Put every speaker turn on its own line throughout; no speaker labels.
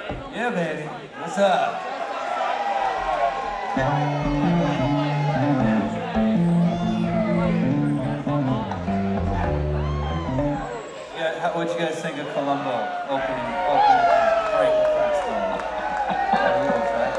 Yeah, baby. What's up? Yeah, what'd you guys think of Columbo opening act, Frank Presto? That rules, right?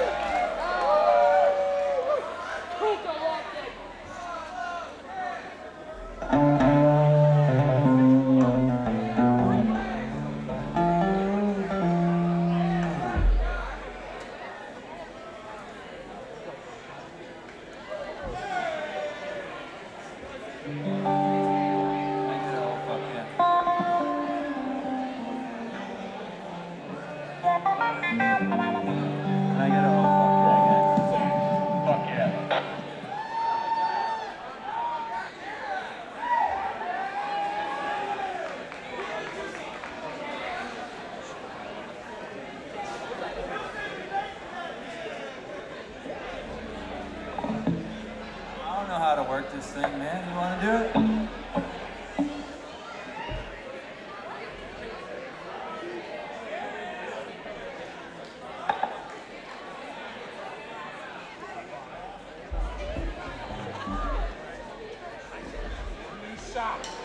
Can I get a oh fuck yeah again? Fuck yeah. I don't know how to work this thing, man. You wanna do it?
Stop.